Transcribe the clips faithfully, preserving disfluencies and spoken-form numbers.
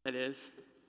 That is.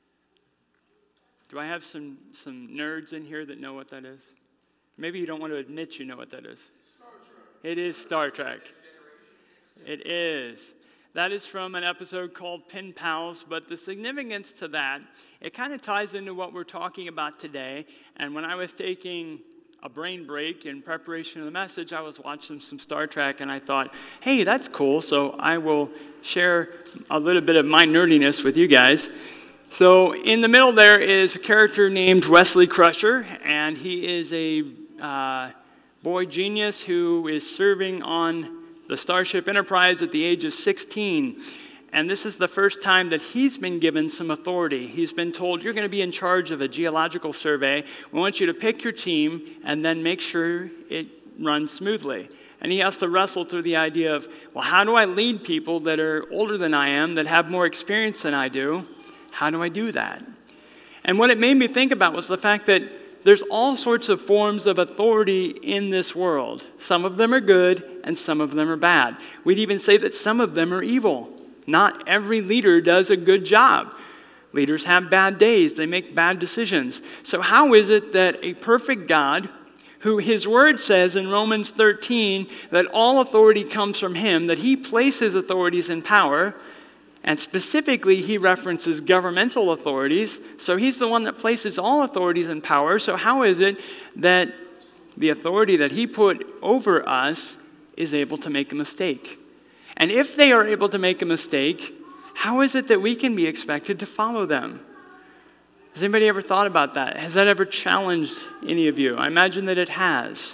Do I have some, some nerds in here that know what that is? Maybe you don't want to admit you know what that is. It is Star Trek. It is. That is from an episode called Pen Pals, but the significance to that, it kind of ties into what we're talking about today. And when I was taking a brain break in preparation of the message, I was watching some Star Trek, and I thought, hey, that's cool, so I will share a little bit of my nerdiness with you guys. So in the middle there is a character named Wesley Crusher, and he is a uh, boy genius who is serving on the Starship Enterprise at the age of sixteen. And this is the first time that he's been given some authority. He's been told, you're going to be in charge of a geological survey. We want you to pick your team and then make sure it runs smoothly. And he has to wrestle through the idea of, well, how do I lead people that are older than I am, that have more experience than I do? How do I do that? And what it made me think about was the fact that there's all sorts of forms of authority in this world. Some of them are good and some of them are bad. We'd even say that some of them are evil. Not every leader does a good job. Leaders have bad days. They make bad decisions. So how is it that a perfect God, who his word says in Romans thirteen that all authority comes from him, that he places authorities in power, and specifically, he references governmental authorities. So he's the one that places all authorities in power. So how is it that the authority that he put over us is able to make a mistake? And if they are able to make a mistake, how is it that we can be expected to follow them? Has anybody ever thought about that? Has that ever challenged any of you? I imagine that it has.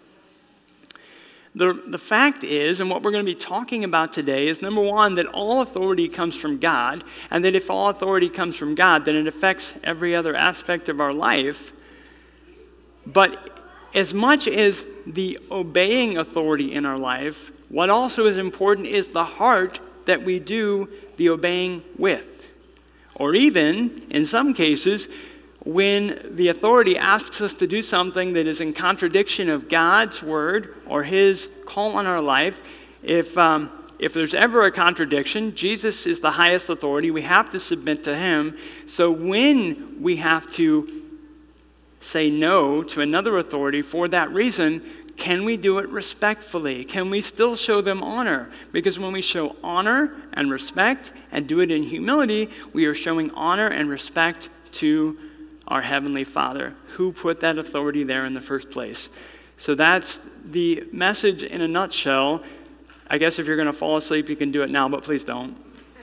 The, the fact is, and what we're going to be talking about today is, number one, that all authority comes from God, and that if all authority comes from God, then it affects every other aspect of our life. But as much as the obeying authority in our life, what also is important is the heart that we do the obeying with. Or even, in some cases, when the authority asks us to do something that is in contradiction of God's word or his call on our life, if um, if there's ever a contradiction, Jesus is the highest authority. We have to submit to him. So when we have to say no to another authority for that reason, can we do it respectfully? Can we still show them honor? Because when we show honor and respect and do it in humility, we are showing honor and respect to our Heavenly Father, who put that authority there in the first place. So that's the message in a nutshell. I guess if you're going to fall asleep, you can do it now, but please don't.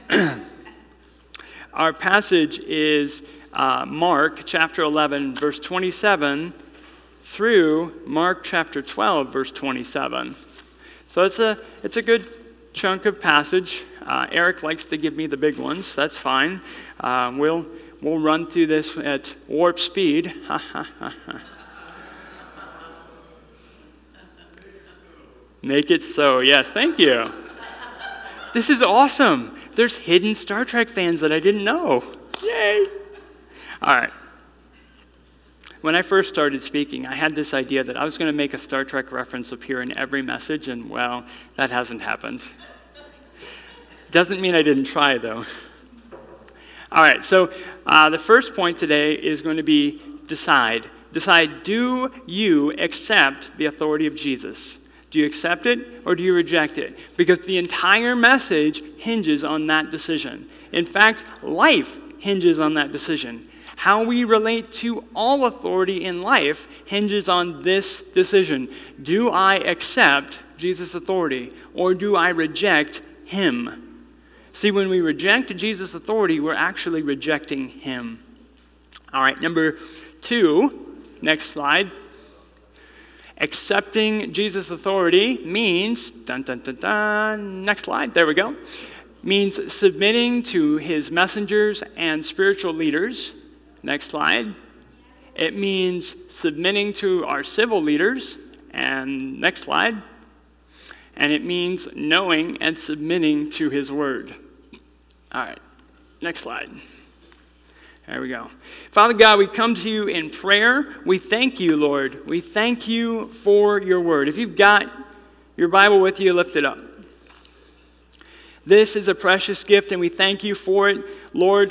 Our passage is uh, Mark chapter eleven, verse twenty-seven, through Mark chapter twelve, verse twenty-seven. So it's a it's a good chunk of passage. Uh, Eric likes to give me the big ones. That's fine. Um, we'll we'll run through this at warp speed. Make it so. Yes, thank you. This is awesome. There's hidden Star Trek fans that I didn't know. Yay! All right. When I first started speaking, I had this idea that I was going to make a Star Trek reference appear in every message, and, well, that hasn't happened. Doesn't mean I didn't try, though. All right, so uh, the first point today is going to be decide. Decide, do you accept the authority of Jesus? Do you accept it or do you reject it? Because the entire message hinges on that decision. In fact, life hinges on that decision. How we relate to all authority in life hinges on this decision. Do I accept Jesus' authority or do I reject him? See, when we reject Jesus' authority, we're actually rejecting him. All right, number two, next slide. Accepting Jesus' authority means, dun, dun, dun, dun, next slide, there we go, means submitting to his messengers and spiritual leaders. Next slide. It means submitting to our civil leaders. And next slide. And it means knowing and submitting to his word. All right, next slide. There we go. Father God, we come to you in prayer. We thank you, Lord. We thank you for your word. If you've got your Bible with you, lift it up. This is a precious gift, and we thank you for it. Lord,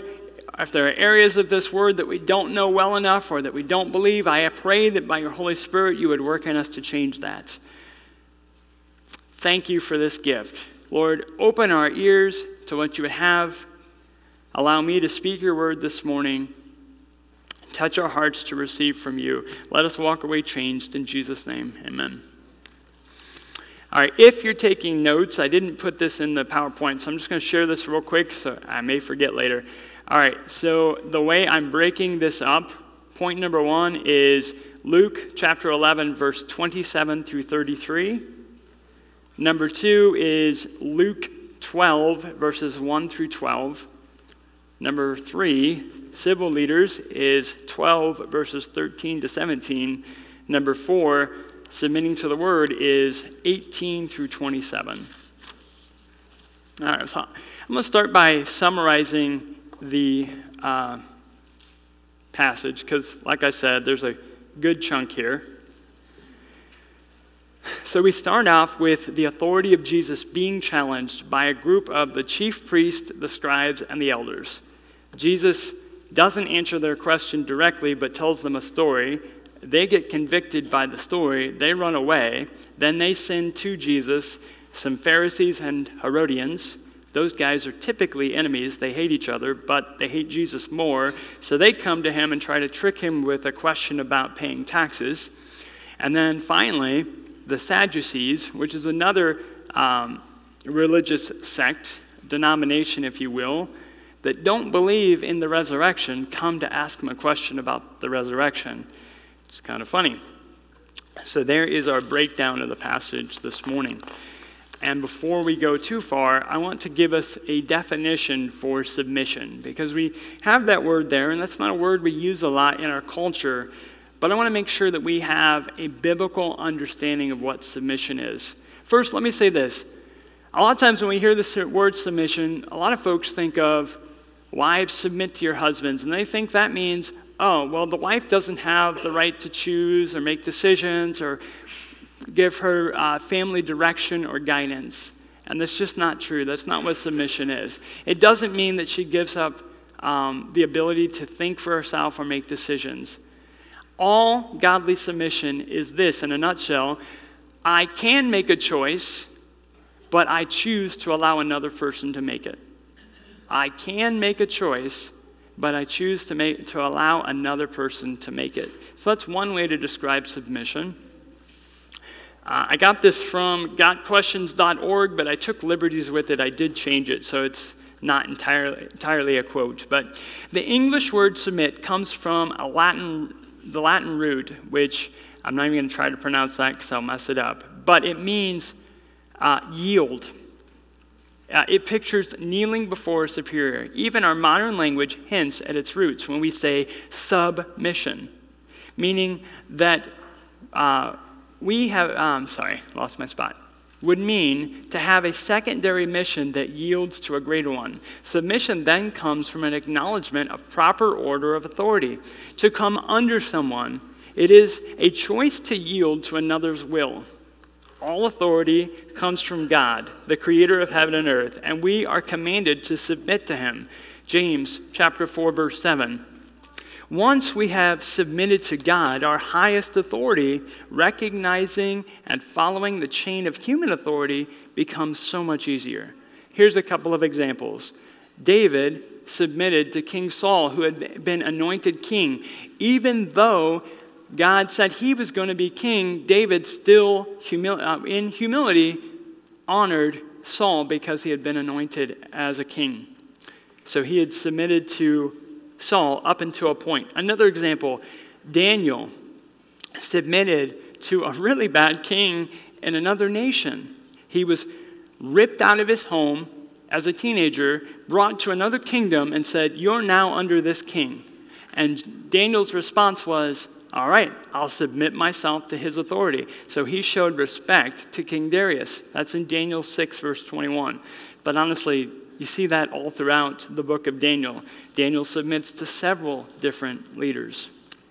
if there are areas of this word that we don't know well enough or that we don't believe, I pray that by your Holy Spirit you would work in us to change that. Thank you for this gift. Lord, open our ears to what you would have. Allow me to speak your word this morning. Touch our hearts to receive from you. Let us walk away changed in Jesus' name. Amen. All right, if you're taking notes, I didn't put this in the PowerPoint, so I'm just going to share this real quick so I may forget later. All right, so the way I'm breaking this up, point number one is Luke chapter eleven, verse twenty-seven through thirty-three. Number two is Luke twelve, verses one through twelve. Number three, civil leaders, is twelve, verses thirteen to seventeen. Number four, submitting to the word, is eighteen through twenty-seven. All right, so I'm going to start by summarizing the uh, passage because, like I said, there's a good chunk here. So we start off with the authority of Jesus being challenged by a group of the chief priests, the scribes, and the elders. Jesus doesn't answer their question directly, but tells them a story. They get convicted by the story. They run away. Then they send to Jesus some Pharisees and Herodians. Those guys are typically enemies. They hate each other, but they hate Jesus more. So they come to him and try to trick him with a question about paying taxes. And then finally, the Sadducees, which is another um, religious sect, denomination, if you will, that don't believe in the resurrection, come to ask him a question about the resurrection. It's kind of funny. So there is our breakdown of the passage this morning. And before we go too far, I want to give us a definition for submission, because we have that word there, and that's not a word we use a lot in our culture, but I want to make sure that we have a biblical understanding of what submission is. First, let me say this. A lot of times when we hear this word submission, a lot of folks think of, wives, submit to your husbands, and they think that means, oh, well, the wife doesn't have the right to choose or make decisions or give her uh, family direction or guidance. And that's just not true. That's not what submission is. It doesn't mean that she gives up um, the ability to think for herself or make decisions. All godly submission is this, in a nutshell: I can make a choice, but I choose to allow another person to make it. I can make a choice, but I choose to make to allow another person to make it. So that's one way to describe submission. Uh, I got this from got questions dot org, but I took liberties with it. I did change it, so it's not entirely entirely a quote. But the English word submit comes from a Latin the Latin root, which I'm not even going to try to pronounce that because I'll mess it up. But it means uh, yield. Uh, it pictures kneeling before a superior. Even our modern language hints at its roots when we say submission, meaning that uh, we have, um, sorry, lost my spot, would mean to have a secondary mission that yields to a greater one. Submission then comes from an acknowledgement of proper order of authority. To come under someone, it is a choice to yield to another's will. All authority comes from God, the creator of heaven and earth, and we are commanded to submit to him. James chapter four, verse seven. Once we have submitted to God, our highest authority, recognizing and following the chain of human authority becomes so much easier. Here's a couple of examples. David submitted to King Saul, who had been anointed king. Even though God said he was going to be king, David still, humil- uh, in humility, honored Saul because he had been anointed as a king. So he had submitted to Saul up until a point. Another example, Daniel submitted to a really bad king in another nation. He was ripped out of his home as a teenager, brought to another kingdom, and said, "You're now under this king." And Daniel's response was, "All right, I'll submit myself to his authority." So he showed respect to King Darius. That's in Daniel six, verse twenty-one. But honestly, you see that all throughout the book of Daniel. Daniel submits to several different leaders.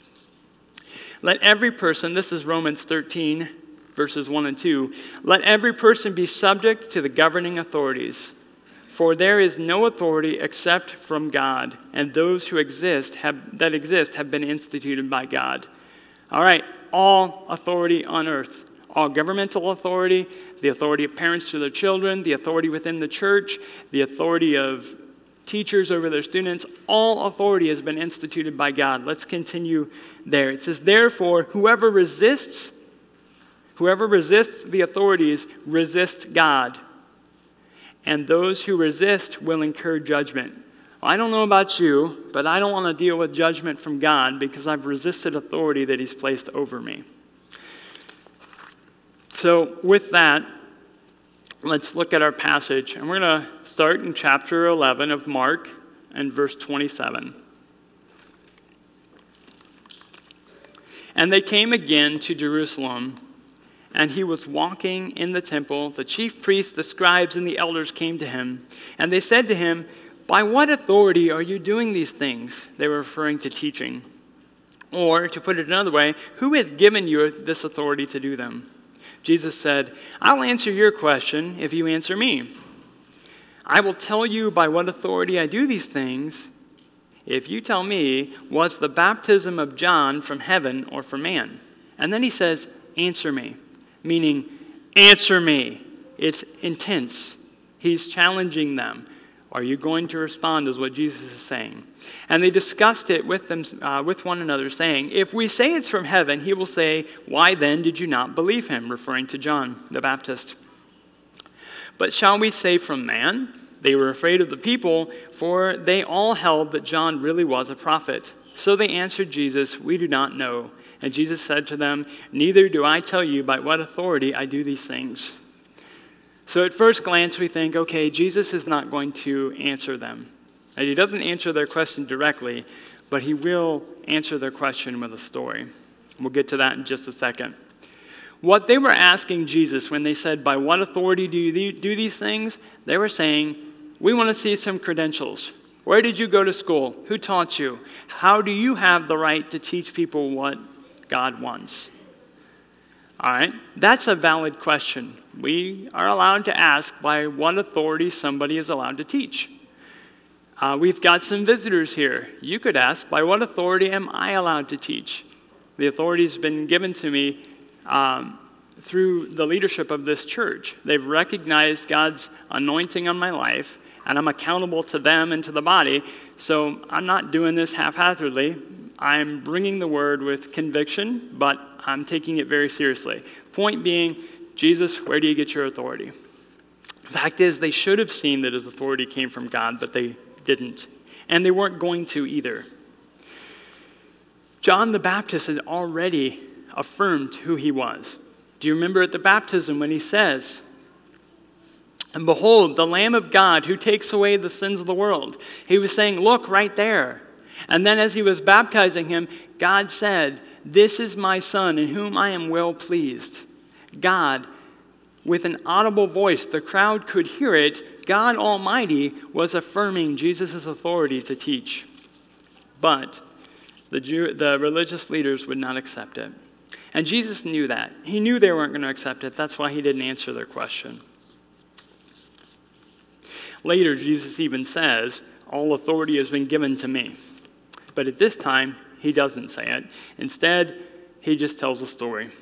Let every person, this is Romans thirteen, verses one and two, let every person be subject to the governing authorities. For there is no authority except from God, and those who exist have, that exist have been instituted by God. All right, all authority on earth, all governmental authority, the authority of parents to their children, the authority within the church, the authority of teachers over their students, all authority has been instituted by God. Let's continue there. It says, therefore, whoever resists, whoever resists the authorities resists God, and those who resist will incur judgment. Well, I don't know about you, but I don't want to deal with judgment from God because I've resisted authority that He's placed over me. So with that, let's look at our passage, and we're going to start in chapter eleven of Mark and verse twenty-seven. And they came again to Jerusalem, and he was walking in the temple. The chief priests, the scribes, and the elders came to him, and they said to him, by what authority are you doing these things? They were referring to teaching. Or, to put it another way, who has given you this authority to do them? Jesus said, I'll answer your question if you answer me. I will tell you by what authority I do these things if you tell me, was the baptism of John from heaven or from man? And then he says, answer me, meaning answer me. It's intense. He's challenging them. Are you going to respond is what Jesus is saying. And they discussed it with them, uh, with one another, saying, if we say it's from heaven, he will say, why then did you not believe him? Referring to John the Baptist. But shall we say from man? They were afraid of the people, for they all held that John really was a prophet. So they answered Jesus, we do not know. And Jesus said to them, neither do I tell you by what authority I do these things. So at first glance, we think, okay, Jesus is not going to answer them. And he doesn't answer their question directly, but he will answer their question with a story. We'll get to that in just a second. What they were asking Jesus when they said, by what authority do you do these things? They were saying, we want to see some credentials. Where did you go to school? Who taught you? How do you have the right to teach people what God wants? All right, that's a valid question. We are allowed to ask by what authority somebody is allowed to teach. Uh, we've got some visitors here. You could ask, by what authority am I allowed to teach? The authority has been given to me um, through the leadership of this church. They've recognized God's anointing on my life, and I'm accountable to them and to the body. So I'm not doing this haphazardly. I'm bringing the word with conviction, but I'm taking it very seriously. Point being, Jesus, where do you get your authority? The fact is, they should have seen that his authority came from God, but they didn't. And they weren't going to either. John the Baptist had already affirmed who he was. Do you remember at the baptism when he says, and behold, the Lamb of God who takes away the sins of the world. He was saying, look right there. And then as he was baptizing him, God said, this is my son in whom I am well pleased. God, with an audible voice, the crowd could hear it, God Almighty was affirming Jesus' authority to teach. But the, Jew, the religious leaders would not accept it. And Jesus knew that. He knew they weren't going to accept it. That's why he didn't answer their question. Later, Jesus even says, all authority has been given to me. But at this time, he doesn't say it. Instead, he just tells a story.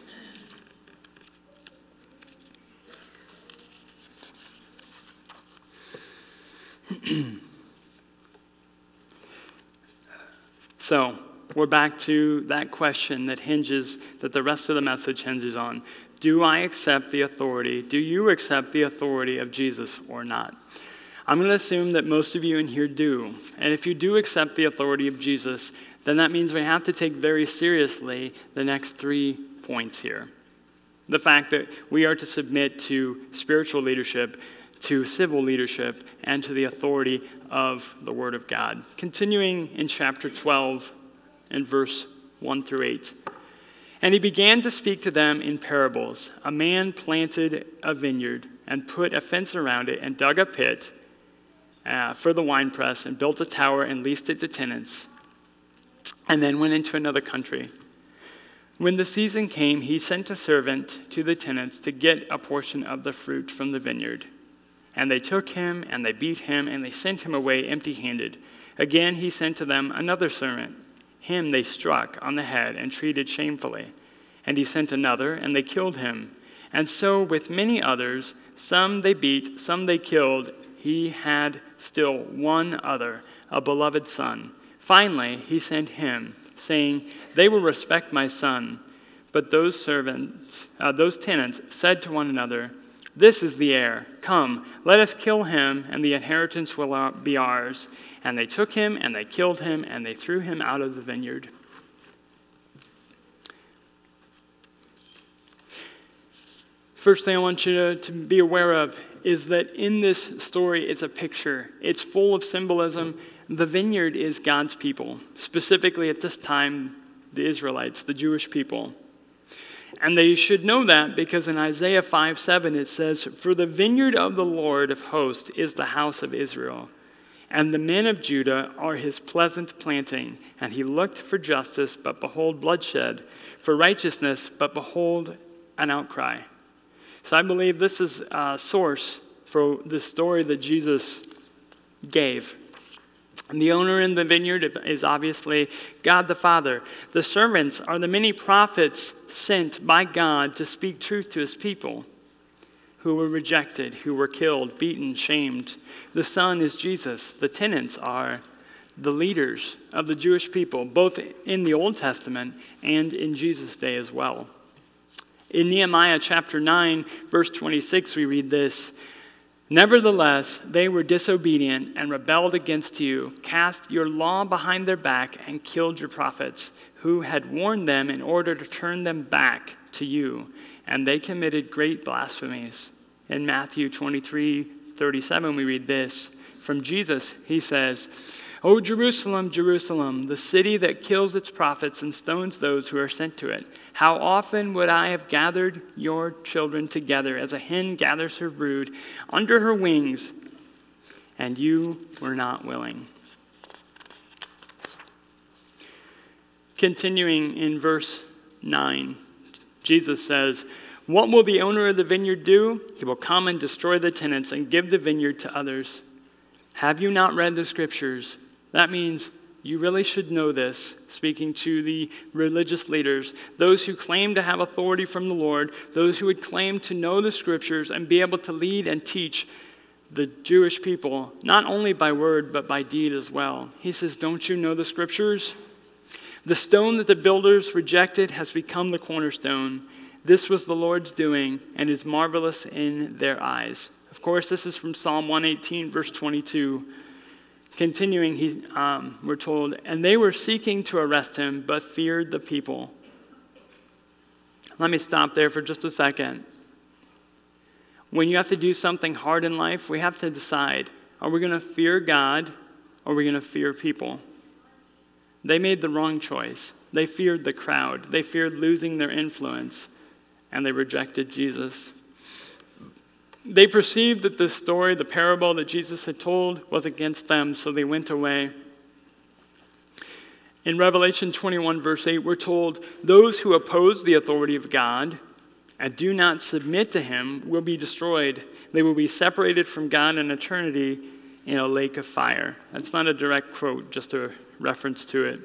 So, we're back to that question that hinges, that the rest of the message hinges on. Do I accept the authority? Do you accept the authority of Jesus or not? I'm going to assume that most of you in here do. And if you do accept the authority of Jesus, then that means we have to take very seriously the next three points here. The fact that we are to submit to spiritual leadership, to civil leadership, and to the authority of the Word of God. Continuing in chapter twelve and verse one through eight. And he began to speak to them in parables. A man planted a vineyard and put a fence around it and dug a pit Uh, for the winepress and built a tower and leased it to tenants, and then went into another country. When the season came, he sent a servant to the tenants to get a portion of the fruit from the vineyard. And they took him, and they beat him, and they sent him away empty-handed. Again he sent to them another servant. Him they struck on the head and treated shamefully. And he sent another, and they killed him. And so with many others, some they beat, some they killed. He had still one other, a beloved son. Finally he sent him, saying, "They will respect my son." But those servants, uh, those tenants said to one another, "This is the heir. Come, let us kill him, and the inheritance will be ours." And they took him, and they killed him, and they threw him out of the vineyard. First thing I want you to, to be aware of is that in this story, it's a picture. It's full of symbolism. The vineyard is God's people, specifically at this time, the Israelites, the Jewish people. And they should know that because in Isaiah five seven it says, "For the vineyard of the Lord of hosts is the house of Israel, and the men of Judah are his pleasant planting. And he looked for justice, but behold bloodshed, for righteousness, but behold an outcry." So I believe this is a source for the story that Jesus gave. And the owner in the vineyard is obviously God the Father. The servants are the many prophets sent by God to speak truth to his people who were rejected, who were killed, beaten, shamed. The Son is Jesus. The tenants are the leaders of the Jewish people, both in the Old Testament and in Jesus' day as well. In Nehemiah chapter nine, verse twenty-six, we read this: "Nevertheless, they were disobedient and rebelled against you, cast your law behind their back, and killed your prophets, who had warned them in order to turn them back to you. And they committed great blasphemies." In Matthew twenty-three thirty-seven, we read this from Jesus. He says, "O Jerusalem, Jerusalem, the city that kills its prophets and stones those who are sent to it. How often would I have gathered your children together as a hen gathers her brood under her wings, and you were not willing." Continuing in verse nine, Jesus says, "What will the owner of the vineyard do? He will come and destroy the tenants and give the vineyard to others. Have you not read the scriptures?" That means you really should know this, speaking to the religious leaders, those who claim to have authority from the Lord, those who would claim to know the scriptures and be able to lead and teach the Jewish people, not only by word, but by deed as well. He says, "Don't you know the scriptures? The stone that the builders rejected has become the cornerstone. This was the Lord's doing and is marvelous in their eyes." Of course, this is from Psalm one eighteen, verse twenty-two. Continuing, he, um, we're told, "And they were seeking to arrest him, but feared the people." Let me stop there for just a second. When you have to do something hard in life, we have to decide, are we going to fear God or are we going to fear people? They made the wrong choice. They feared the crowd. They feared losing their influence, and they rejected Jesus. They perceived that the story, the parable that Jesus had told, was against them, so they went away. In Revelation twenty-one, verse eight, we're told, "Those who oppose the authority of God and do not submit to him will be destroyed. They will be separated from God in eternity in a lake of fire." That's not a direct quote, just a reference to it.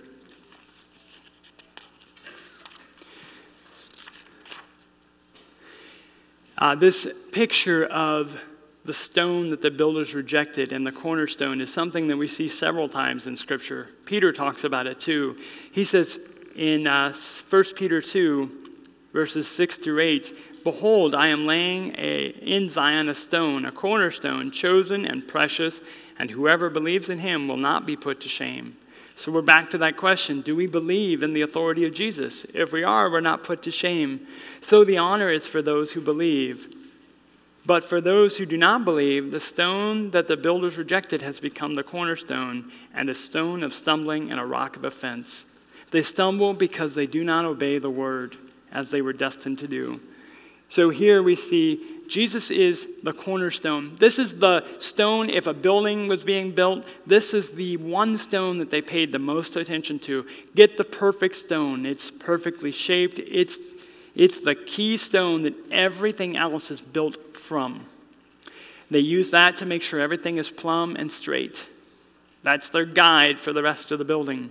Uh, this picture of the stone that the builders rejected and the cornerstone is something that we see several times in Scripture. Peter talks about it too. He says in uh, First Peter two, verses six through eight, "Behold, I am laying a, in Zion a stone, a cornerstone, chosen and precious, and whoever believes in him will not be put to shame." So we're back to that question. Do we believe in the authority of Jesus? If we are, we're not put to shame. So the honor is for those who believe. But for those who do not believe, the stone that the builders rejected has become the cornerstone, and a stone of stumbling and a rock of offense. They stumble because they do not obey the word as they were destined to do. So here we see Jesus is the cornerstone. This is the stone, if a building was being built, this is the one stone that they paid the most attention to. Get the perfect stone. It's perfectly shaped. It's, it's the key stone that everything else is built from. They use that to make sure everything is plumb and straight. That's their guide for the rest of the building.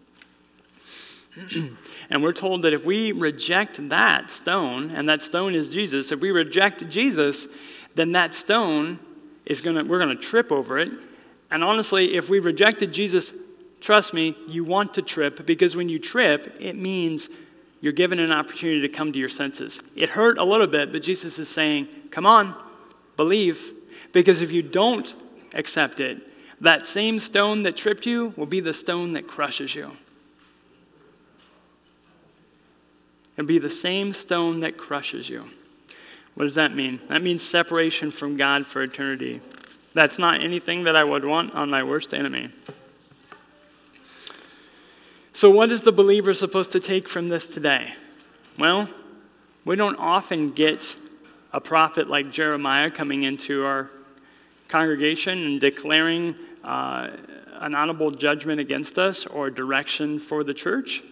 And we're told that if we reject that stone, and that stone is Jesus, if we reject Jesus, then that stone is gonna, we're gonna trip over it. And honestly, if we rejected Jesus, trust me, you want to trip, because when you trip, it means you're given an opportunity to come to your senses. It hurt a little bit, but Jesus is saying, come on, believe. Because if you don't accept it, that same stone that tripped you will be the stone that crushes you. It'll be the same stone that crushes you. What does that mean? That means separation from God for eternity. That's not anything that I would want on my worst enemy. So what is the believer supposed to take from this today? Well, we don't often get a prophet like Jeremiah coming into our congregation and declaring uh, an audible judgment against us or direction for the church.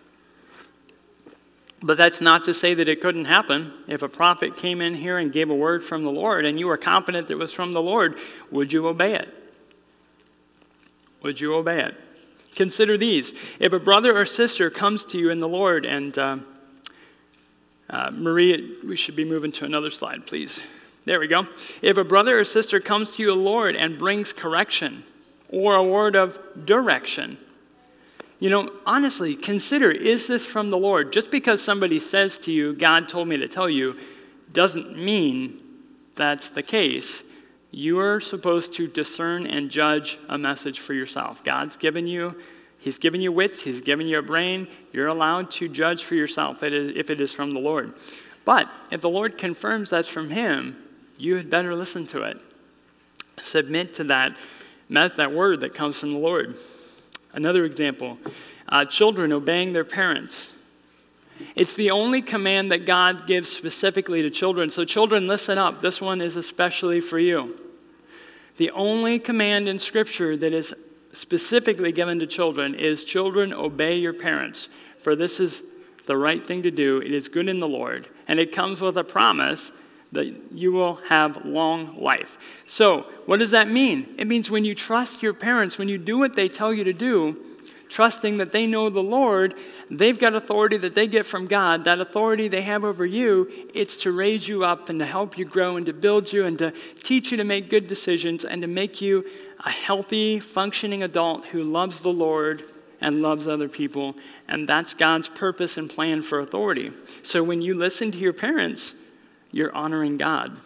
But that's not to say that it couldn't happen. If a prophet came in here and gave a word from the Lord and you were confident that it was from the Lord, would you obey it? Would you obey it? Consider these. If a brother or sister comes to you in the Lord, and uh, uh, Maria, we should be moving to another slide, please. There we go. If a brother or sister comes to you, Lord, and brings correction or a word of direction, you know, honestly, consider, is this from the Lord? Just because somebody says to you, God told me to tell you, doesn't mean that's the case. You are supposed to discern and judge a message for yourself. God's given you, He's given you wits, He's given you a brain. You're allowed to judge for yourself if it is from the Lord. But if the Lord confirms that's from Him, you had better listen to it. Submit to that, that word that comes from the Lord. Another example, uh, children obeying their parents. It's the only command that God gives specifically to children. So children, listen up. This one is especially for you. The only command in Scripture that is specifically given to children is, children, obey your parents, for this is the right thing to do. It is good in the Lord. And it comes with a promise that you will have long life. So what does that mean? It means when you trust your parents, when you do what they tell you to do, trusting that they know the Lord, they've got authority that they get from God. That authority they have over you, it's to raise you up and to help you grow and to build you and to teach you to make good decisions and to make you a healthy, functioning adult who loves the Lord and loves other people. And that's God's purpose and plan for authority. So when you listen to your parents, you're honoring God.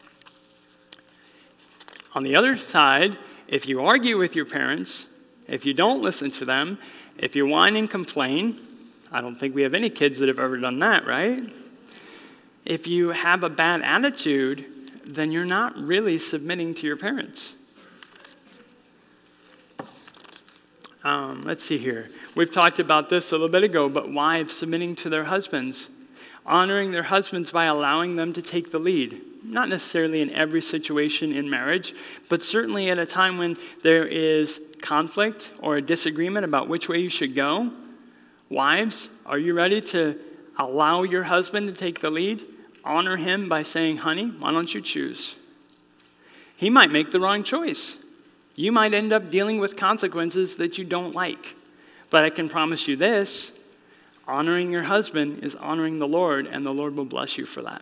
On the other side, if you argue with your parents, if you don't listen to them, if you whine and complain, I don't think we have any kids that have ever done that, right? If you have a bad attitude, then you're not really submitting to your parents. Um, let's see here. We've talked about this a little bit ago, but wives submitting to their husbands. Honoring their husbands by allowing them to take the lead. Not necessarily in every situation in marriage, but certainly at a time when there is conflict or a disagreement about which way you should go. Wives, are you ready to allow your husband to take the lead? Honor him by saying, honey, why don't you choose? He might make the wrong choice. You might end up dealing with consequences that you don't like. But I can promise you this, honoring your husband is honoring the Lord, and the Lord will bless you for that.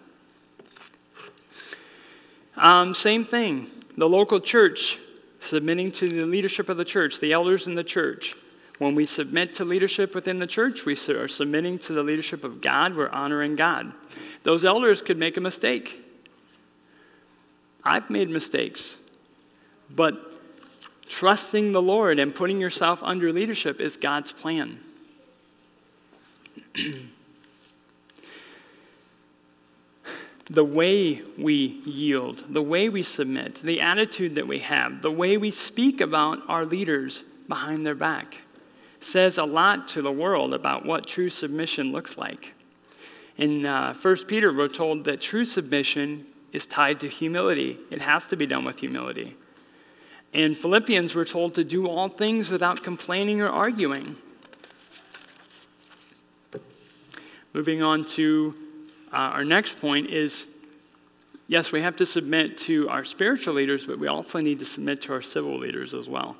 Um, same thing. The local church, submitting to the leadership of the church, the elders in the church. When we submit to leadership within the church, we are submitting to the leadership of God. We're honoring God. Those elders could make a mistake. I've made mistakes. But trusting the Lord and putting yourself under leadership is God's plan. The way we yield, the way we submit, the attitude that we have, the way we speak about our leaders behind their back says a lot to the world about what true submission looks like. In uh, First Peter, we're told that true submission is tied to humility. It has to be done with humility. In Philippians, we're told to do all things without complaining or arguing. Moving on to uh, our next point is Yes, we have to submit to our spiritual leaders, but we also need to submit to our civil leaders as well.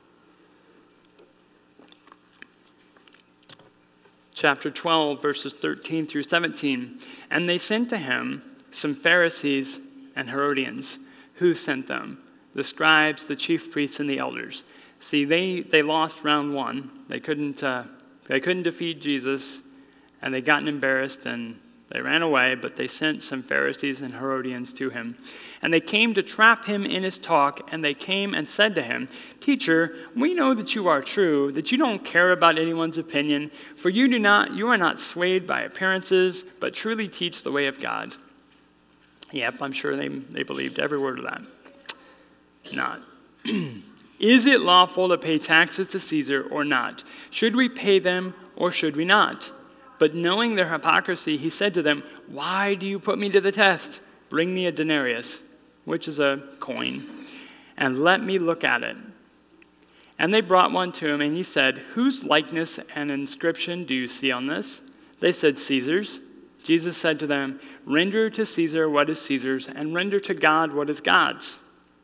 Chapter twelve, verses thirteen through seventeen. And they sent to him some Pharisees and Herodians. Who sent them? The scribes, the chief priests, and the elders. See, they, they lost round one. They couldn't, uh, they couldn't defeat Jesus, and they gotten embarrassed, and they ran away, but they sent some Pharisees and Herodians to him. And they came to trap him in his talk, and they came and said to him, Teacher, we know that you are true, that you don't care about anyone's opinion, for you do not, you are not swayed by appearances, but truly teach the way of God. Yep, I'm sure they, they believed every word of that. Not. Is it lawful to pay taxes to Caesar or not? Should we pay them or should we not? But knowing their hypocrisy, he said to them, Why do you put me to the test? Bring me a denarius, which is a coin, and let me look at it. And they brought one to him, and he said, Whose likeness and inscription do you see on this? They said, Caesar's. Jesus said to them, Render to Caesar what is Caesar's, and render to God what is God's.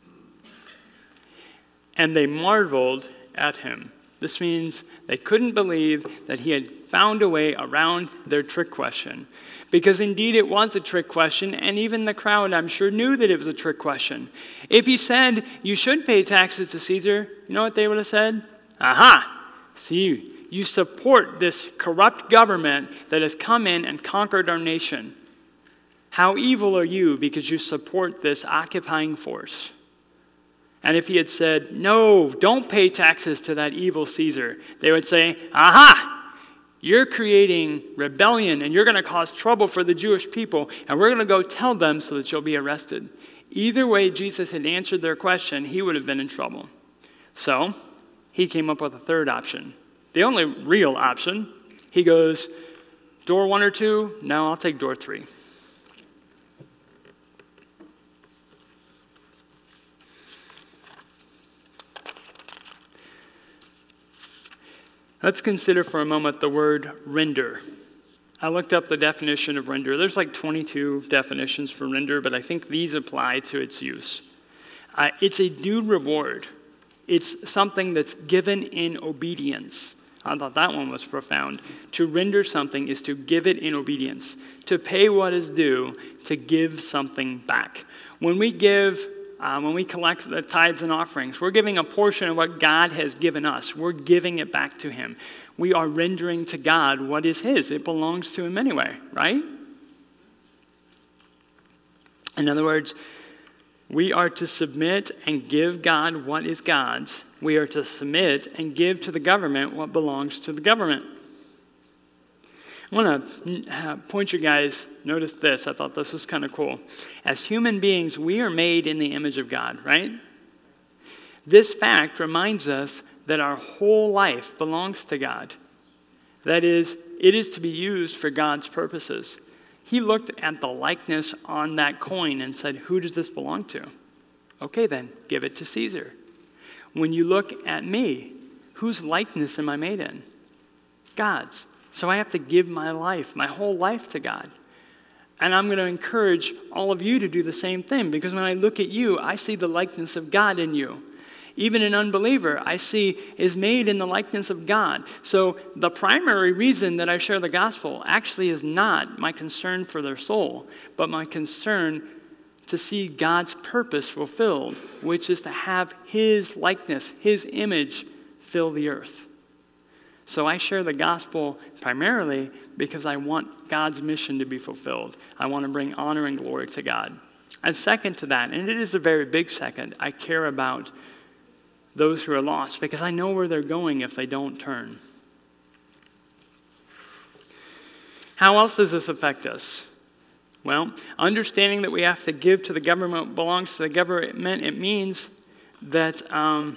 And they marveled at him. This means they couldn't believe that he had found a way around their trick question. Because indeed it was a trick question, and even the crowd, I'm sure, knew that it was a trick question. If he said, you should pay taxes to Caesar, you know what they would have said? Aha! See, you support this corrupt government that has come in and conquered our nation. How evil are you because you support this occupying force? And if he had said, no, don't pay taxes to that evil Caesar, they would say, aha, you're creating rebellion and you're going to cause trouble for the Jewish people, and we're going to go tell them so that you'll be arrested. Either way Jesus had answered their question, he would have been in trouble. So he came up with a third option, the only real option. He goes, door one or two? No, I'll take door three. Let's consider for a moment the word render. I looked up the definition of render. There's like twenty-two definitions for render, but I think these apply to its use. Uh, it's a due reward. It's something that's given in obedience. I thought that one was profound. To render something is to give it in obedience. To pay what is due, to give something back. When we give Uh, when we collect the tithes and offerings, we're giving a portion of what God has given us. We're giving it back to him. We are rendering to God what is his. It belongs to him anyway, right? In other words, we are to submit and give God what is God's. We are to submit and give to the government what belongs to the government. I want to point you guys, notice this. I thought this was kind of cool. As human beings, we are made in the image of God, right? This fact reminds us that our whole life belongs to God. That is, it is to be used for God's purposes. He looked at the likeness on that coin and said, who does this belong to? Okay, then, give it to Caesar. When you look at me, whose likeness am I made in? God's. So I have to give my life, my whole life to God. And I'm going to encourage all of you to do the same thing, because when I look at you, I see the likeness of God in you. Even an unbeliever, I see, is made in the likeness of God. So the primary reason that I share the gospel actually is not my concern for their soul, but my concern to see God's purpose fulfilled, which is to have his likeness, his image fill the earth. So I share the gospel primarily because I want God's mission to be fulfilled. I want to bring honor and glory to God. And second to that, and it is a very big second, I care about those who are lost because I know where they're going if they don't turn. How else does this affect us? Well, understanding that we have to give to the government what belongs to the government, it means that... Um,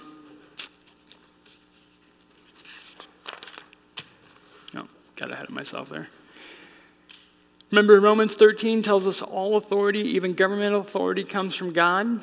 Got ahead of myself there. Remember, Romans thirteen tells us all authority, even governmental authority, comes from God.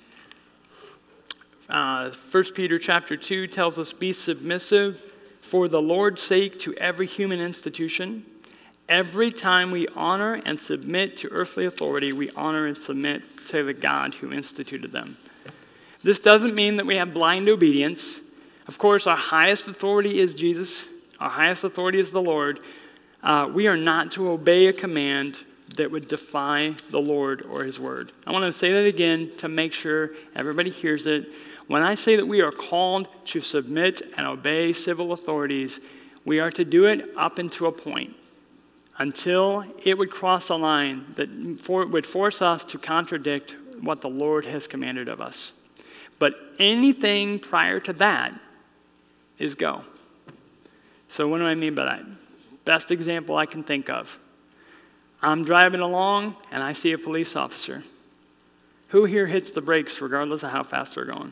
Uh, First Peter chapter two tells us, be submissive for the Lord's sake to every human institution. Every time we honor and submit to earthly authority, we honor and submit to the God who instituted them. This doesn't mean that we have blind obedience. Of course, our highest authority is Jesus. Our highest authority is the Lord. Uh, we are not to obey a command that would defy the Lord or his word. I want to say that again to make sure everybody hears it. When I say that we are called to submit and obey civil authorities, we are to do it up until a point, until it would cross a line that for, would force us to contradict what the Lord has commanded of us. But anything prior to that is go. So what do I mean by that? Best example I can think of. I'm driving along and I see a police officer. Who here hits the brakes regardless of how fast they're going?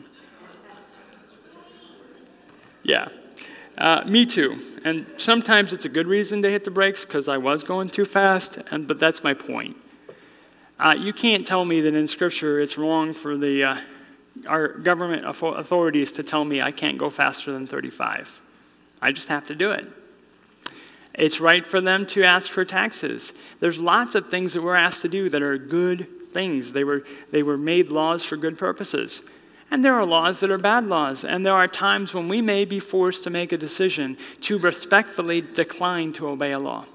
Yeah. Uh, me too. And sometimes it's a good reason to hit the brakes because I was going too fast, and but that's my point. Uh, you can't tell me that in Scripture it's wrong for the uh, our government authorities to tell me I can't go faster than thirty-five. I just have to do it. It's right for them to ask for taxes. There's lots of things that we're asked to do that are good things. They were they were made laws for good purposes. And there are laws that are bad laws. And there are times when we may be forced to make a decision to respectfully decline to obey a law.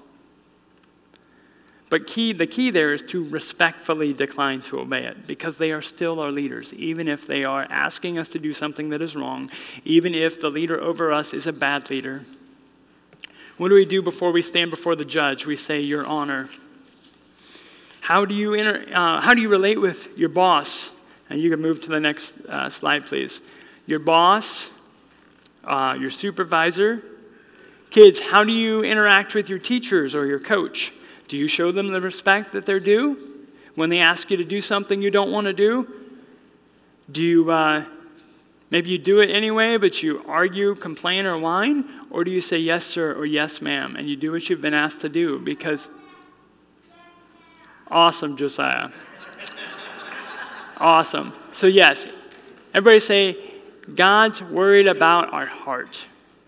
But key, the key there is to respectfully decline to obey it, because they are still our leaders, even if they are asking us to do something that is wrong, even if the leader over us is a bad leader. What do we do before we stand before the judge? We say, Your Honor. How do you inter, uh, how do you relate with your boss? And you can move to the next uh, slide, please. Your boss, uh, your supervisor. Kids, how do you interact with your teachers or your coach? Do you show them the respect that they're due when they ask you to do something you don't want to do? Do you, uh, maybe you do it anyway, but you argue, complain, or whine? Or do you say yes, sir, or yes, ma'am, and you do what you've been asked to do? Because, awesome, Josiah. Awesome. So yes, everybody say, God's worried about our heart.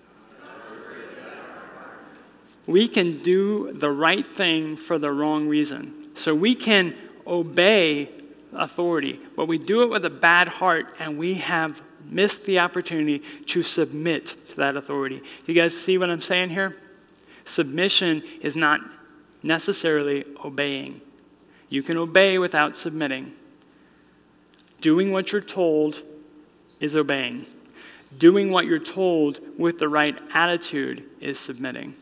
We can do the right thing for the wrong reason. So we can obey authority, but we do it with a bad heart, and we have missed the opportunity to submit to that authority. You guys see what I'm saying here? Submission is not necessarily obeying. You can obey without submitting. Doing what you're told is obeying. Doing what you're told with the right attitude is submitting.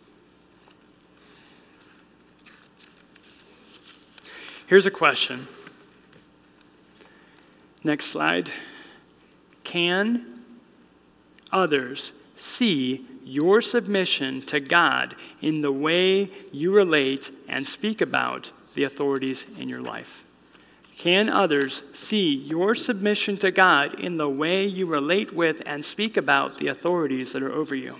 Here's a question. Next slide. Can others see your submission to God in the way you relate and speak about the authorities in your life? Can others see your submission to God in the way you relate with and speak about the authorities that are over you?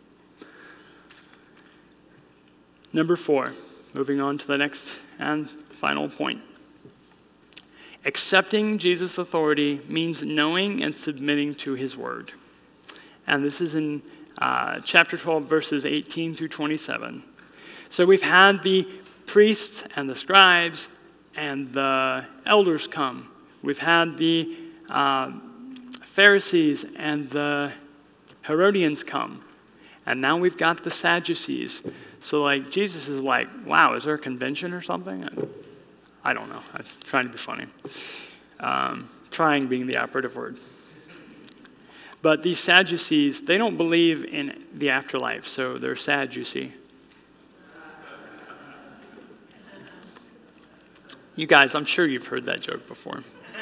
Number four, moving on to the next and final point. Accepting Jesus' authority means knowing and submitting to his word. And this is in uh, chapter twelve, verses eighteen through twenty-seven. So we've had the priests and the scribes and the elders come. We've had the uh, Pharisees and the Herodians come. And now we've got the Sadducees. So like Jesus is like, wow, is there a convention or something? I don't know. I was trying to be funny. Um, trying being the operative word. But these Sadducees, they don't believe in the afterlife, so they're sad, you see. You guys, I'm sure you've heard that joke before.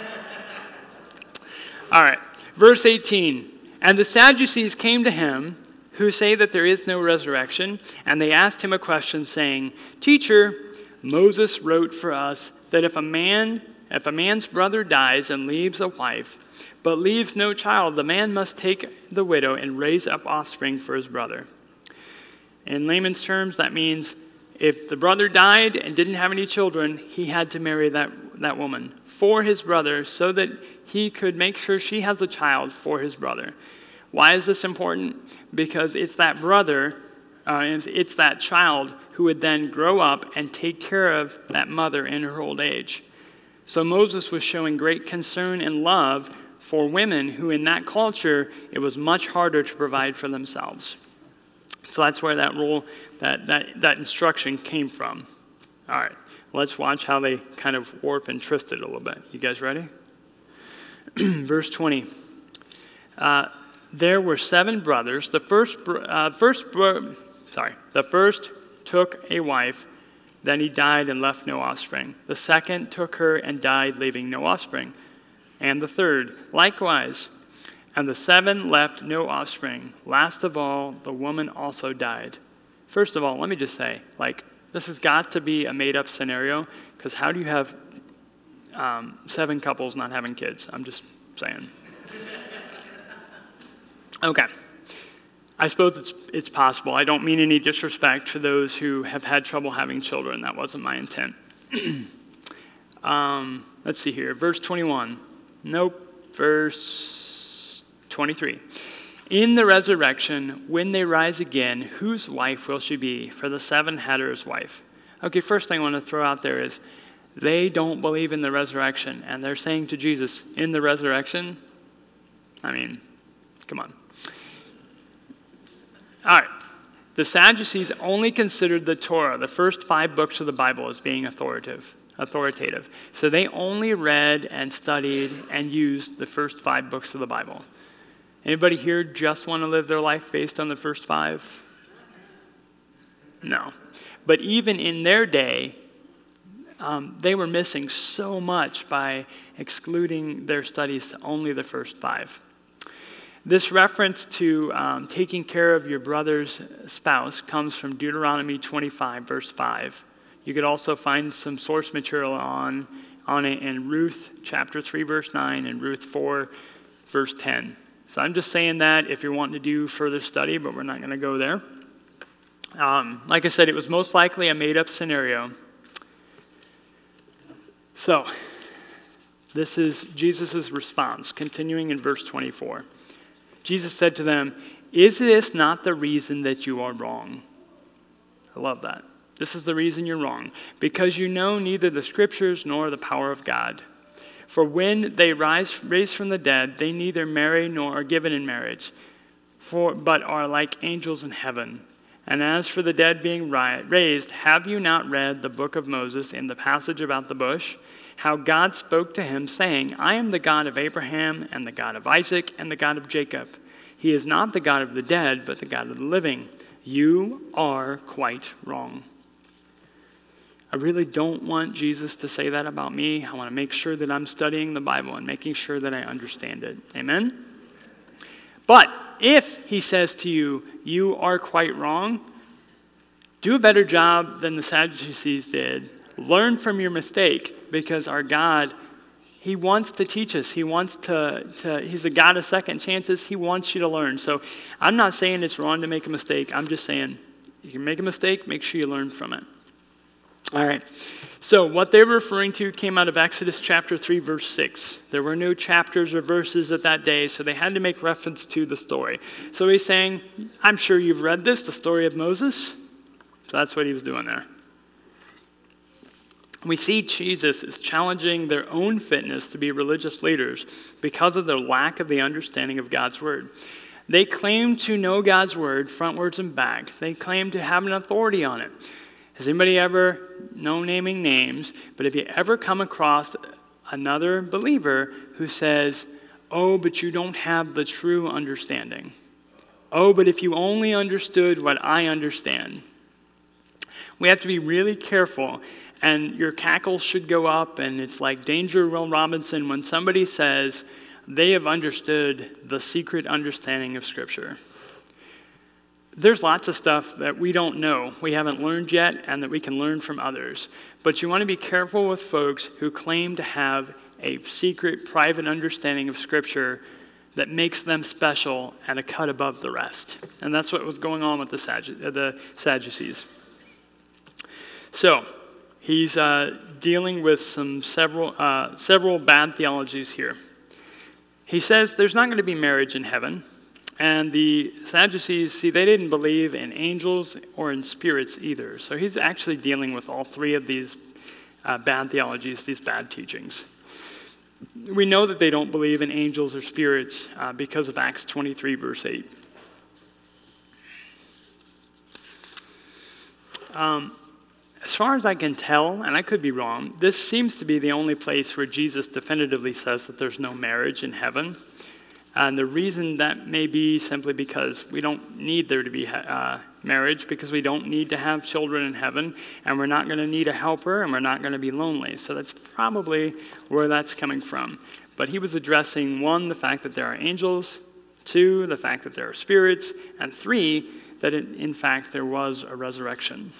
All right, verse eighteen. And the Sadducees came to him, who say that there is no resurrection, and they asked him a question, saying, Teacher, Moses wrote for us that if a man, if a man's brother dies and leaves a wife, but leaves no child, the man must take the widow and raise up offspring for his brother. In layman's terms, that means if the brother died and didn't have any children, he had to marry that, that woman for his brother so that he could make sure she has a child for his brother. Why is this important? Because it's that brother, uh, it's that child who would then grow up and take care of that mother in her old age. So Moses was showing great concern and love for women who in that culture, it was much harder to provide for themselves. So that's where that rule, that, that, that instruction came from. All right, let's watch how they kind of warp and twist it a little bit. You guys ready? Verse twenty. Uh, there were seven brothers. The first, uh, first, bro- sorry, the first took a wife. Then he died and left no offspring. The second took her and died, leaving no offspring. And the third, likewise. And the seven left no offspring. Last of all, the woman also died. First of all, let me just say, like, this has got to be a made-up scenario, because how do you have um, seven couples not having kids? I'm just saying. Okay. I suppose it's it's possible. I don't mean any disrespect to those who have had trouble having children. That wasn't my intent. um, let's see here. Verse twenty-one. Nope. Verse twenty-three. In the resurrection, when they rise again, whose wife will she be? For the seven had her as wife. Okay, first thing I want to throw out there is they don't believe in the resurrection. And they're saying to Jesus, in the resurrection? I mean, come on. All right. The Sadducees only considered the Torah, the first five books of the Bible, as being authoritative. authoritative. So they only read and studied and used the first five books of the Bible. Anybody here just want to live their life based on the first five? No. But even in their day, um, they were missing so much by excluding their studies to only the first five. This reference to um, taking care of your brother's spouse comes from Deuteronomy twenty-five, verse five. You could also find some source material on, on it in Ruth chapter three, verse nine, and Ruth four, verse ten. So I'm just saying that if you're wanting to do further study, but we're not going to go there. Um, like I said, it was most likely a made-up scenario. So this is Jesus' response, continuing in verse twenty-four. Jesus said to them, is this not the reason that you are wrong? I love that. This is the reason you're wrong. Because you know neither the scriptures nor the power of God. For when they rise raised from the dead, they neither marry nor are given in marriage, for, but are like angels in heaven. And as for the dead being raised, have you not read the book of Moses in the passage about the bush? How God spoke to him, saying, I am the God of Abraham, and the God of Isaac, and the God of Jacob. He is not the God of the dead, but the God of the living. You are quite wrong. I really don't want Jesus to say that about me. I want to make sure that I'm studying the Bible and making sure that I understand it. Amen? But if he says to you, you are quite wrong, do a better job than the Sadducees did. Learn from your mistake, because our God, he wants to teach us. He wants to, to, he's a God of second chances. He wants you to learn. So I'm not saying it's wrong to make a mistake. I'm just saying you can make a mistake, make sure you learn from it. All right. So what they were referring to came out of Exodus chapter three, verse six. There were no chapters or verses at that day, so they had to make reference to the story. So he's saying, I'm sure you've read this, the story of Moses. So that's what he was doing there. We see Jesus is challenging their own fitness to be religious leaders because of their lack of the understanding of God's word. They claim to know God's word frontwards and back. They claim to have an authority on it. Has anybody ever, no naming names, but have you ever come across another believer who says, oh, but you don't have the true understanding? Oh, but if you only understood what I understand. We have to be really careful, and your cackles should go up, and it's like Danger Will Robinson when somebody says they have understood the secret understanding of Scripture. There's lots of stuff that we don't know, we haven't learned yet, and that we can learn from others. But you want to be careful with folks who claim to have a secret, private understanding of Scripture that makes them special and a cut above the rest. And that's what was going on with the, Saddu- the Sadducees. So, he's uh, dealing with some several uh, several bad theologies here. He says there's not going to be marriage in heaven. And the Sadducees, see, they didn't believe in angels or in spirits either. So he's actually dealing with all three of these uh, bad theologies, these bad teachings. We know that they don't believe in angels or spirits uh, because of Acts twenty-three, verse eight. Um, as far as I can tell, and I could be wrong, this seems to be the only place where Jesus definitively says that there's no marriage in heaven. And the reason that may be simply because we don't need there to be uh, marriage, because we don't need to have children in heaven, and we're not going to need a helper, and we're not going to be lonely. So that's probably where that's coming from. But he was addressing, one, the fact that there are angels, two, the fact that there are spirits, and three, that it, in fact there was a resurrection.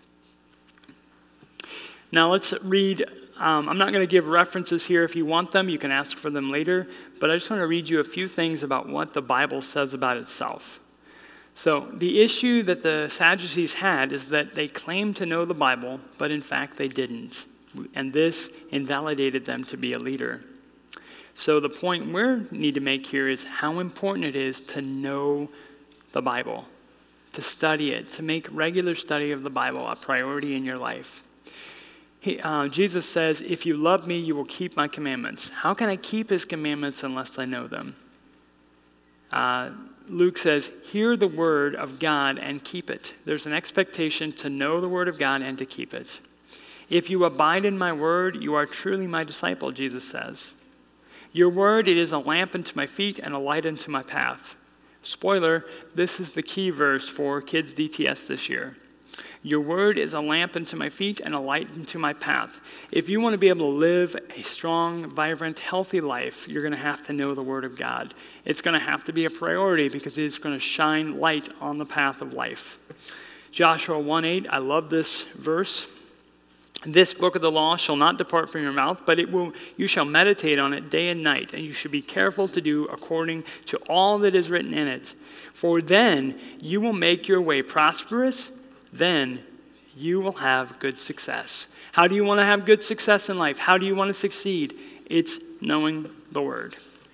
Now let's read. Um, I'm not going to give references here. If you want them, you can ask for them later. But I just want to read you a few things about what the Bible says about itself. So the issue that the Sadducees had is that they claimed to know the Bible, but in fact they didn't. And this invalidated them to be a leader. So the point we need to make here is how important it is to know the Bible, to study it, to make regular study of the Bible a priority in your life. He, uh, Jesus says, if you love me, you will keep my commandments. How can I keep his commandments unless I know them? Uh, Luke says, hear the word of God and keep it. There's an expectation to know the word of God and to keep it. If you abide in my word, you are truly my disciple, Jesus says. Your word, it is a lamp unto my feet and a light unto my path. Spoiler, this is the key verse for Kids D T S this year. Your word is a lamp unto my feet and a light unto my path. If you want to be able to live a strong, vibrant, healthy life, you're going to have to know the word of God. It's going to have to be a priority because it's going to shine light on the path of life. Joshua one eight, I love this verse. This book of the law shall not depart from your mouth, but it will. You shall meditate on it day and night, and you should be careful to do according to all that is written in it. For then you will make your way prosperous, then you will have good success. How do you want to have good success in life? How do you want to succeed? It's knowing the word.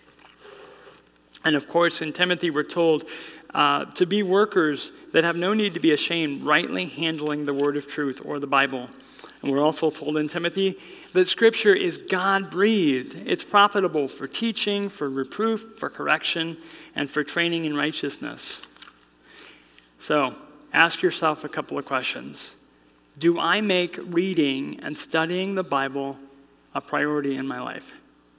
And of course, in Timothy, we're told uh, to be workers that have no need to be ashamed, rightly handling the word of truth or the Bible. And we're also told in Timothy that Scripture is God-breathed. It's profitable for teaching, for reproof, for correction, and for training in righteousness. So, ask yourself a couple of questions. Do I make reading and studying the Bible a priority in my life?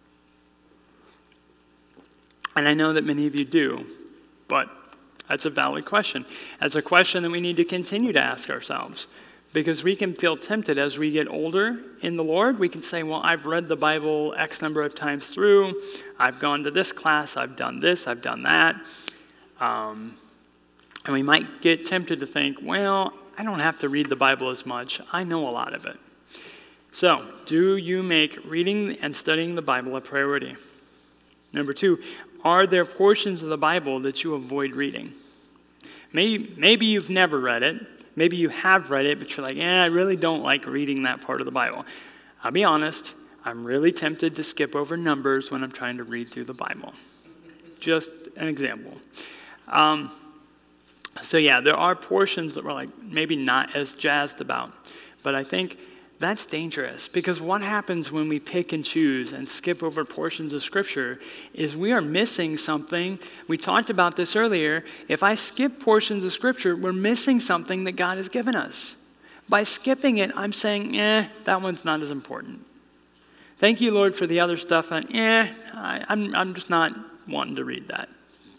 And I know that many of you do, but that's a valid question. That's a question that we need to continue to ask ourselves. Because we can feel tempted as we get older in the Lord. We can say, well, I've read the Bible X number of times through. I've gone to this class. I've done this. I've done that. Um, and we might get tempted to think, well, I don't have to read the Bible as much. I know a lot of it. So, do you make reading and studying the Bible a priority? Number two, are there portions of the Bible that you avoid reading? Maybe, maybe you've never read it. Maybe you have read it, but you're like, yeah, I really don't like reading that part of the Bible. I'll be honest, I'm really tempted to skip over Numbers when I'm trying to read through the Bible. Just an example. Um, so yeah, there are portions that we're like maybe not as jazzed about. But I think that's dangerous, because what happens when we pick and choose and skip over portions of Scripture is we are missing something. We talked about this earlier. If I skip portions of Scripture, we're missing something that God has given us. By skipping it, I'm saying, eh, that one's not as important. Thank you, Lord, for the other stuff, and eh, I, I'm, I'm just not wanting to read that.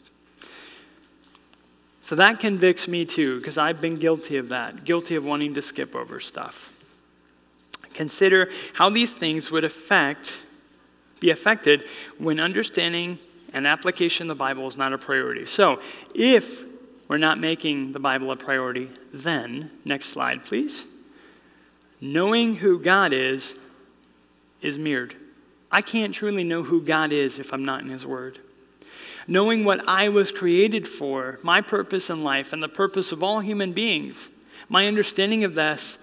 So that convicts me too, because I've been guilty of that, guilty of wanting to skip over stuff. Consider how these things would affect, be affected when understanding and application of the Bible is not a priority. So, if we're not making the Bible a priority, then, next slide, please. Knowing who God is, is mirrored. I can't truly know who God is if I'm not in His Word. Knowing what I was created for, my purpose in life, and the purpose of all human beings, my understanding of this,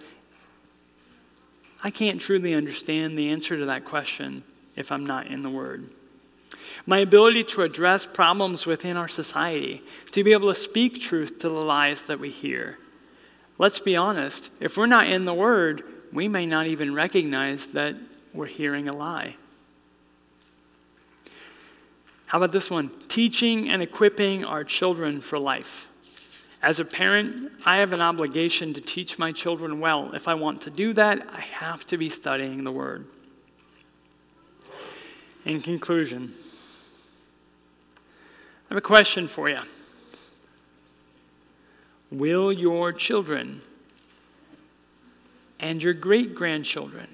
I can't truly understand the answer to that question if I'm not in the Word. My ability to address problems within our society, to be able to speak truth to the lies that we hear. Let's be honest, if we're not in the Word, we may not even recognize that we're hearing a lie. How about this one? Teaching and equipping our children for life. As a parent, I have an obligation to teach my children well. If I want to do that, I have to be studying the Word. In conclusion, I have a question for you. Will your children and your great-grandchildren,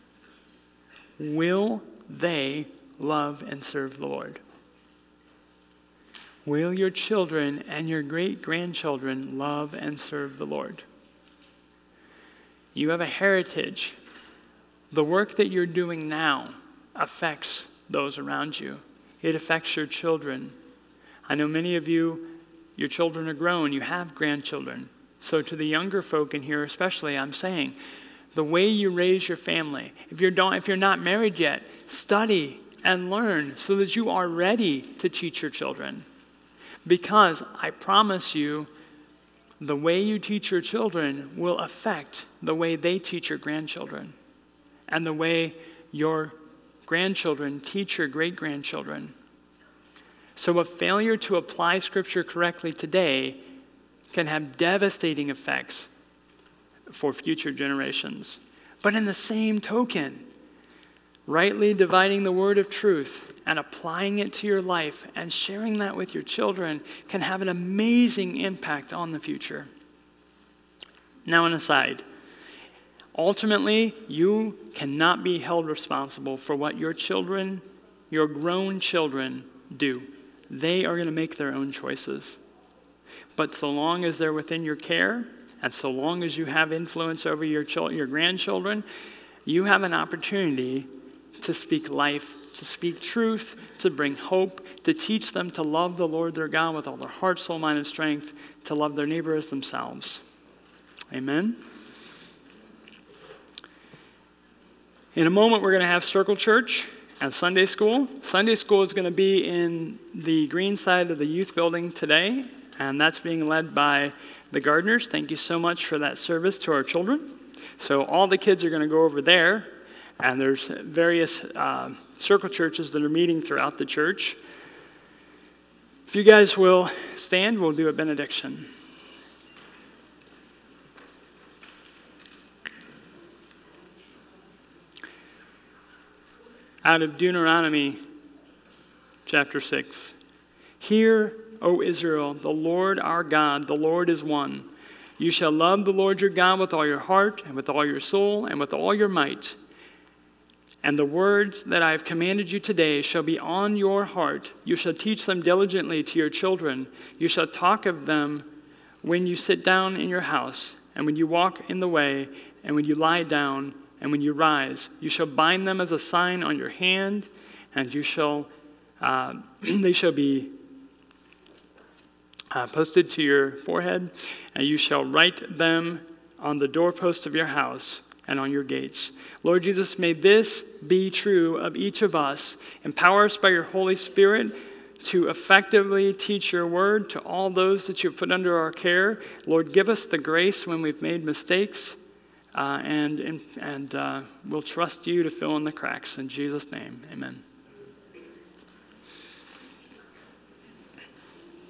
will they love and serve the Lord? Will your children and your great-grandchildren love and serve the Lord? You have a heritage. The work that you're doing now affects those around you. It affects your children. I know many of you, your children are grown, you have grandchildren. So to the younger folk in here especially, I'm saying, the way you raise your family, if you're, don't, if you're not married yet, study and learn so that you are ready to teach your children. Because I promise you, the way you teach your children will affect the way they teach your grandchildren. And the way your grandchildren teach your great-grandchildren. So a failure to apply Scripture correctly today can have devastating effects for future generations. But in the same token, rightly dividing the word of truth and applying it to your life and sharing that with your children can have an amazing impact on the future. Now, an aside. Ultimately, you cannot be held responsible for what your children, your grown children, do. They are going to make their own choices. But so long as they're within your care, and so long as you have influence over your chil- your grandchildren, you have an opportunity to speak life, to speak truth, to bring hope, to teach them to love the Lord their God with all their heart, soul, mind, and strength, to love their neighbor as themselves. Amen? In a moment, we're going to have Circle Church and Sunday School. Sunday School is going to be in the green side of the youth building today, and that's being led by the gardeners. Thank you so much for that service to our children. So all the kids are going to go over there, and there's various uh, Circle Churches that are meeting throughout the church. If you guys will stand, we'll do a benediction. Out of Deuteronomy chapter six. Hear, O Israel, the Lord our God, the Lord is one. You shall love the Lord your God with all your heart, and with all your soul, and with all your might. And the words that I have commanded you today shall be on your heart. You shall teach them diligently to your children. You shall talk of them when you sit down in your house, and when you walk in the way, and when you lie down, and when you rise. You shall bind them as a sign on your hand, and you shall uh, they shall be uh, posted to your forehead, and you shall write them on the doorpost of your house and on your gates. Lord Jesus, may this be true of each of us. Empower us by your Holy Spirit to effectively teach your word to all those that you've put under our care. Lord, give us the grace when we've made mistakes. Uh, and and, and uh, we'll trust you to fill in the cracks. In Jesus' name, amen.